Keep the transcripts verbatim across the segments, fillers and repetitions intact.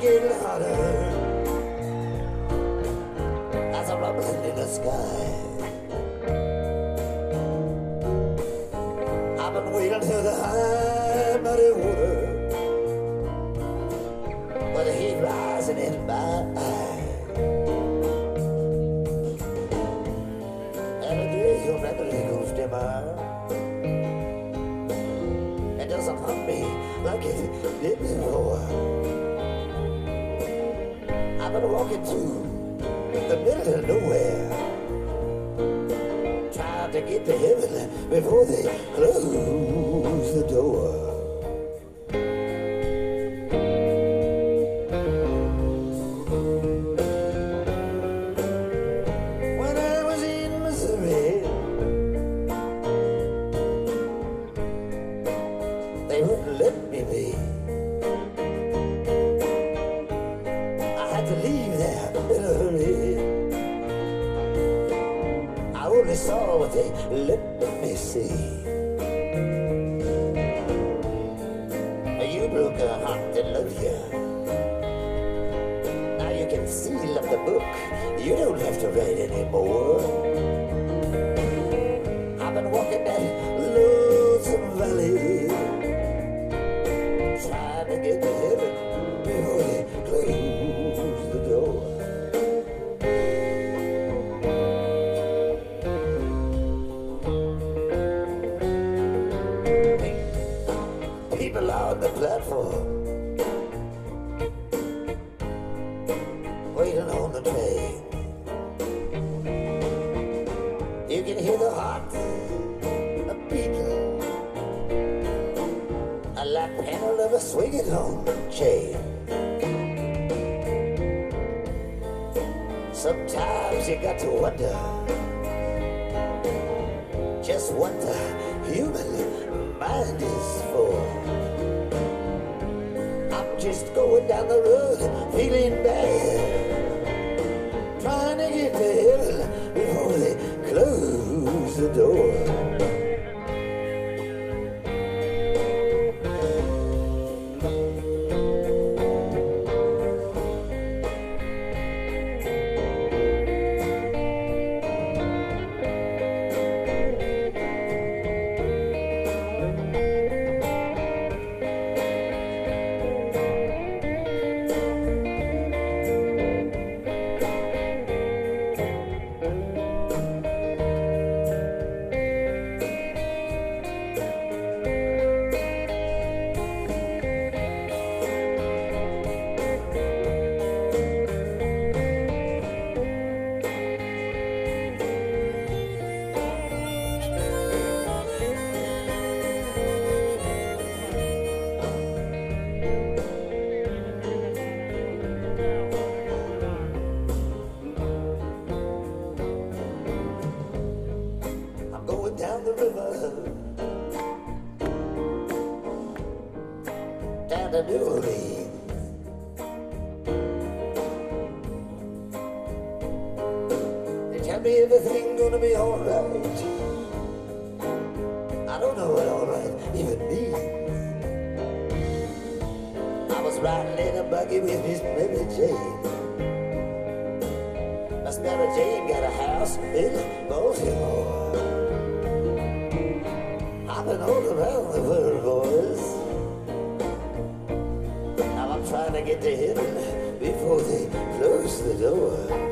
getting hotter as I'm rumbling in the sky. I've been waiting till the high muddy water, but the heat rising in my eye. Every day your memory goes dimmer. It doesn't haunt me like it did before. I've been walking through the middle of nowhere, trying to get to heaven before they close the door. When I was in Missouri, they wouldn't let me be. I had to leave there in a hurry. I only saw what they let me see. You broke a heart that loved you. Now you can seal up the book. You don't have to write anymore. I've been walking that lonesome valley, trying to get to heaven before they close the door. People on the platform, waiting on the train. You can hear the heart a beating, like the handle of a swinging on chain. Sometimes you got to wonder just what the human mind is for. I'm just going down the road feeling bad, trying to get to heaven before they close the door. Down the river, down to New Orleans. They tell me everything's gonna be alright. I don't know what alright even means. I was riding in a buggy with Miss Mary Jane. Miss Mary Jane got a house in Baltimore. I've been all around the world, boys. Now I'm trying to get to heaven before they close the door.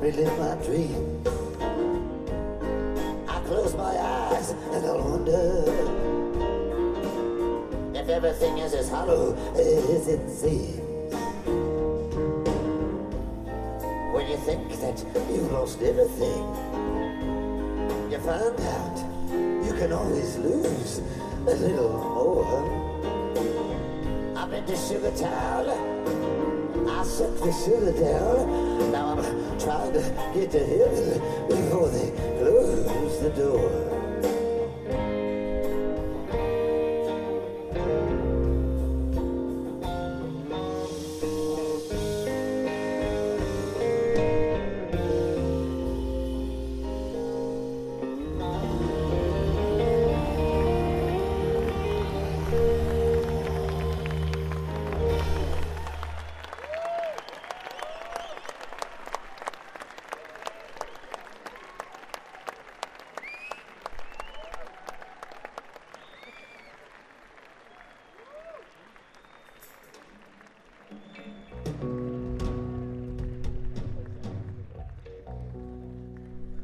relive my dream. I close my eyes and I'll wonder if everything is as hollow as it seems. When you think that you've lost everything, you find out you can always lose a little more. I've been to Sugar Town, I sucked the sugar down. Now I'm trying to get to heaven